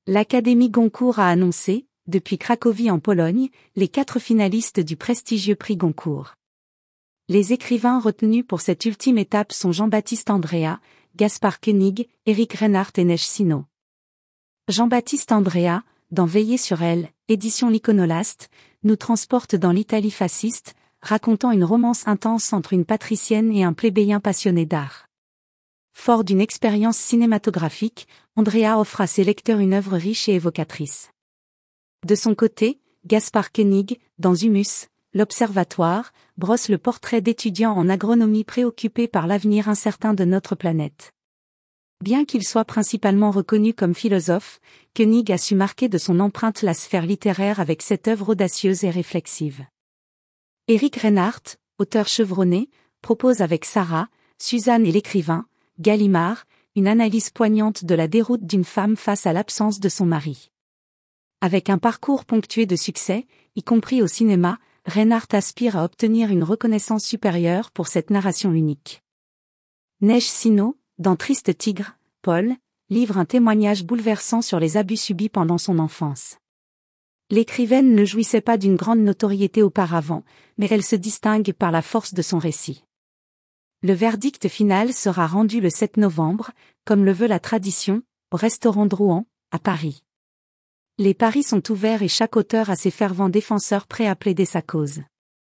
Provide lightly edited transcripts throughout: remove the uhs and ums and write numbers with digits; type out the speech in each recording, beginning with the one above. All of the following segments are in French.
L'Académie Goncourt a annoncé, depuis Cracovie en Pologne, les 4 finalistes du prestigieux prix Goncourt. Les écrivains retenus pour cette ultime étape sont Jean-Baptiste Andréa, Gaspard Koenig, Éric Reinhardt et Neige Sino. Jean-Baptiste Andréa, dans Veiller sur elle, édition L'Iconolaste, nous transporte dans l'Italie fasciste, racontant une romance intense entre une patricienne et un plébéien passionné d'art. Fort d'une expérience cinématographique, Andréa offre à ses lecteurs une œuvre riche et évocatrice. De son côté, Gaspard Koenig, dans Humus, l'Observatoire, brosse le portrait d'étudiants en agronomie préoccupés par l'avenir incertain de notre planète. Bien qu'il soit principalement reconnu comme philosophe, Koenig a su marquer de son empreinte la sphère littéraire avec cette œuvre audacieuse et réflexive. Éric Reinhardt, auteur chevronné, propose avec Sarah, Suzanne et l'écrivain, Gallimard, une analyse poignante de la déroute d'une femme face à l'absence de son mari. Avec un parcours ponctué de succès, y compris au cinéma, Reinhardt aspire à obtenir une reconnaissance supérieure pour cette narration unique. Neige Sino, dans Triste Tigre, Paul, livre un témoignage bouleversant sur les abus subis pendant son enfance. L'écrivaine ne jouissait pas d'une grande notoriété auparavant, mais elle se distingue par la force de son récit. Le verdict final sera rendu le 7 novembre, comme le veut la tradition, au restaurant Drouan, à Paris. Les paris sont ouverts et chaque auteur a ses fervents défenseurs prêts à plaider sa cause.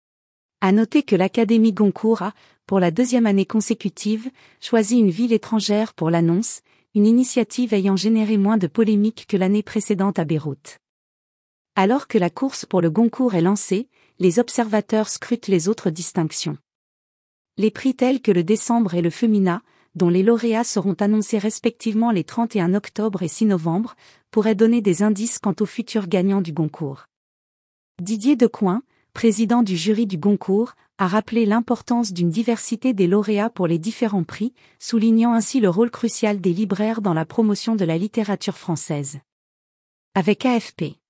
À noter que l'Académie Goncourt a, pour la 2e année consécutive, choisi une ville étrangère pour l'annonce, une initiative ayant généré moins de polémiques que l'année précédente à Beyrouth. Alors que la course pour le Goncourt est lancée, les observateurs scrutent les autres distinctions. Les prix tels que le Décembre et le Femina, dont les lauréats seront annoncés respectivement les 31 octobre et 6 novembre, pourraient donner des indices quant aux futurs gagnants du Goncourt. Didier Decoing, président du jury du Goncourt, a rappelé l'importance d'une diversité des lauréats pour les différents prix, soulignant ainsi le rôle crucial des libraires dans la promotion de la littérature française. Avec AFP.